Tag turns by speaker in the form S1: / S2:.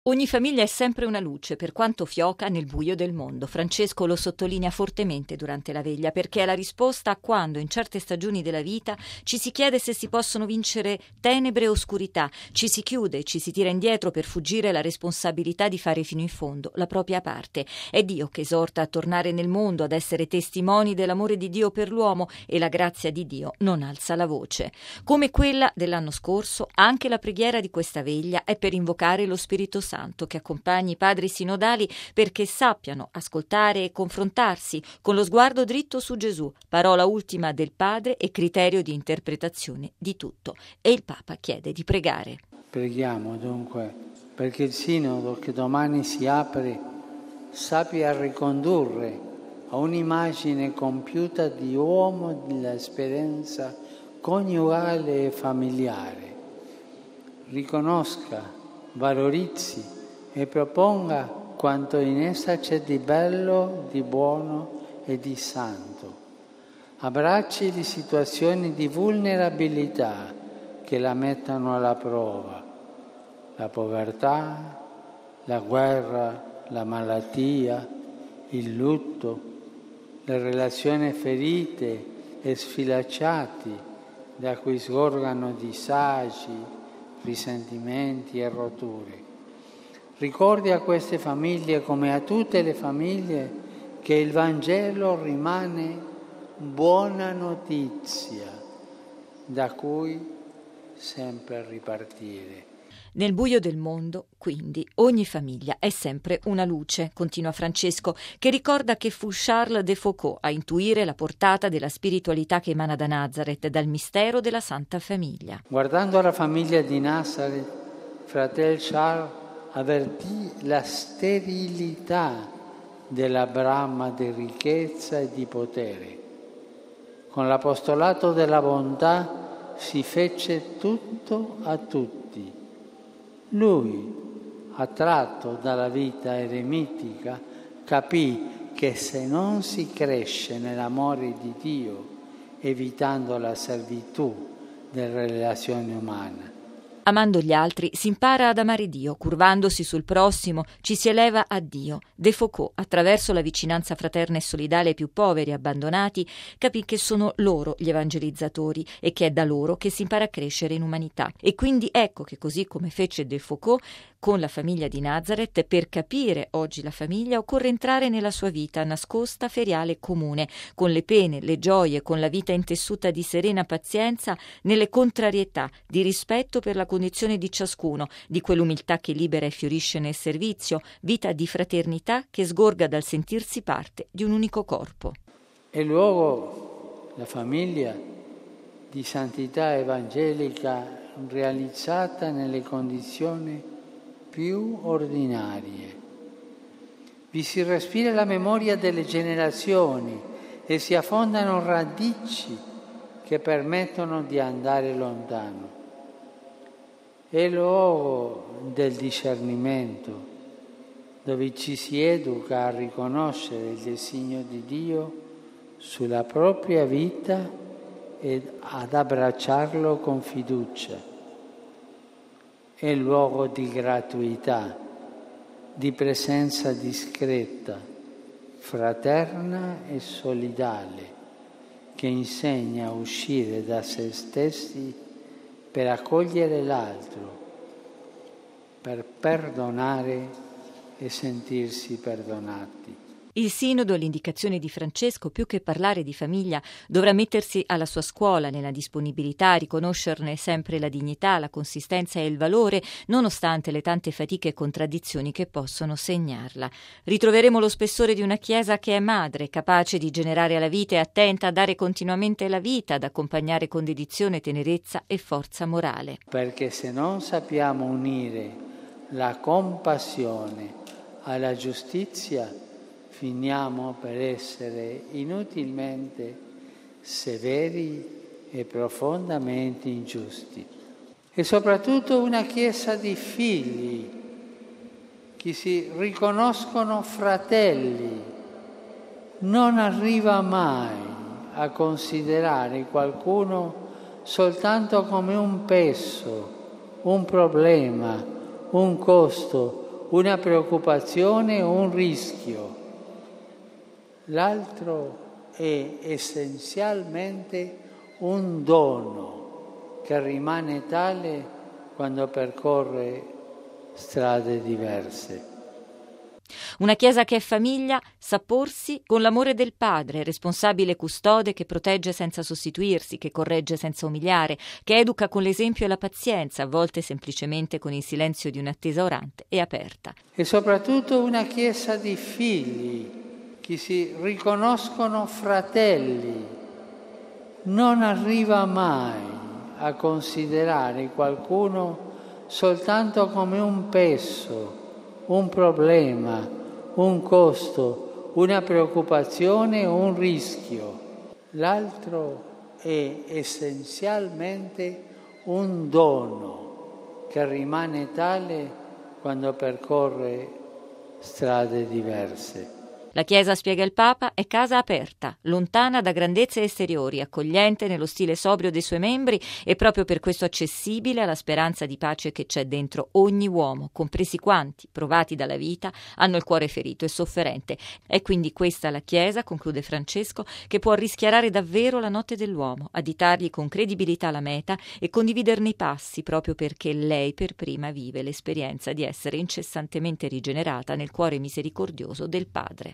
S1: Ogni famiglia è sempre una luce, per quanto fioca nel buio del mondo. Francesco lo sottolinea fortemente durante la veglia, perché è la risposta a quando, in certe stagioni della vita, ci si chiede se si possono vincere tenebre e oscurità, ci si chiude, ci si tira indietro per fuggire la responsabilità di fare fino in fondo la propria parte. È Dio che esorta a tornare nel mondo, ad essere testimoni dell'amore di Dio per l'uomo, e la grazia di Dio non alza la voce. Come quella dell'anno scorso, anche la preghiera di questa veglia è per invocare lo Spirito Santo che accompagni i padri sinodali perché sappiano ascoltare e confrontarsi con lo sguardo dritto su Gesù, parola ultima del Padre e criterio di interpretazione di tutto. E il Papa chiede di pregare.
S2: Preghiamo dunque perché il Sinodo che domani si apre sappia ricondurre a un'immagine compiuta di uomo dell'esperienza coniugale e familiare. Riconosca, valorizzi e proponga quanto in essa c'è di bello, di buono e di santo. Abbracci le situazioni di vulnerabilità che la mettono alla prova, la povertà, la guerra, la malattia, il lutto, le relazioni ferite e sfilacciate da cui sgorgano disagi, risentimenti e rotture. Ricordi a queste famiglie, come a tutte le famiglie, che il Vangelo rimane buona notizia da cui sempre ripartire.
S1: Nel buio del mondo, quindi, ogni famiglia è sempre una luce, continua Francesco, che ricorda che fu Charles de Foucauld a intuire la portata della spiritualità che emana da Nazareth, dal mistero della Santa Famiglia.
S2: Guardando la famiglia di Nazareth, fratel Charles avvertì la sterilità della brama di ricchezza e di potere. Con l'apostolato della bontà si fece tutto a tutti. Lui, attratto dalla vita eremitica, capì che se non si cresce nell'amore di Dio, evitando la servitù delle relazioni umane,
S1: amando gli altri si impara ad amare Dio, curvandosi sul prossimo ci si eleva a Dio. De Foucauld, attraverso la vicinanza fraterna e solidale ai più poveri e abbandonati, capì che sono loro gli evangelizzatori e che è da loro che si impara a crescere in umanità. E quindi ecco che, così come fece De Foucauld con la famiglia di Nazareth, per capire oggi la famiglia occorre entrare nella sua vita nascosta, feriale e comune, con le pene, le gioie, con la vita intessuta di serena pazienza, nelle contrarietà, di rispetto per la condizione di ciascuno, di quell'umiltà che libera e fiorisce nel servizio, vita di fraternità che sgorga dal sentirsi parte di un unico corpo.
S2: È luogo, la famiglia, di santità evangelica realizzata nelle condizioni più ordinarie. Vi si respira la memoria delle generazioni e si affondano radici che permettono di andare lontano. È luogo del discernimento, dove ci si educa a riconoscere il disegno di Dio sulla propria vita ed ad abbracciarlo con fiducia. È luogo di gratuità, di presenza discreta, fraterna e solidale, che insegna a uscire da se stessi per accogliere l'altro, per perdonare e sentirsi perdonati.
S1: Il Sinodo, l'indicazione di Francesco, più che parlare di famiglia, dovrà mettersi alla sua scuola nella disponibilità a riconoscerne sempre la dignità, la consistenza e il valore, nonostante le tante fatiche e contraddizioni che possono segnarla. Ritroveremo lo spessore di una Chiesa che è madre, capace di generare alla vita e attenta a dare continuamente la vita, ad accompagnare con dedizione, tenerezza e forza morale.
S2: Perché se non sappiamo unire la compassione alla giustizia, finiamo per essere inutilmente severi e profondamente ingiusti. E soprattutto una Chiesa di figli che si riconoscono fratelli. Non arriva mai a considerare qualcuno soltanto come un peso, un problema, un costo, una preoccupazione, un rischio. L'altro è essenzialmente un dono che rimane tale quando percorre strade diverse.
S1: Una Chiesa che è famiglia sa porsi con l'amore del Padre, responsabile custode che protegge senza sostituirsi, che corregge senza umiliare, che educa con l'esempio e la pazienza, a volte semplicemente con il silenzio di un'attesa orante e aperta.
S2: E soprattutto una Chiesa di figli che si riconoscono fratelli. Non arriva mai a considerare qualcuno soltanto come un peso, un problema, un costo, una preoccupazione, un rischio. L'altro è essenzialmente un dono che rimane tale quando percorre strade diverse.
S1: La Chiesa, spiega il Papa, è casa aperta, lontana da grandezze esteriori, accogliente nello stile sobrio dei suoi membri e proprio per questo accessibile alla speranza di pace che c'è dentro ogni uomo, compresi quanti, provati dalla vita, hanno il cuore ferito e sofferente. È quindi questa la Chiesa, conclude Francesco, che può rischiarare davvero la notte dell'uomo, additargli con credibilità la meta e condividerne i passi proprio perché lei per prima vive l'esperienza di essere incessantemente rigenerata nel cuore misericordioso del Padre.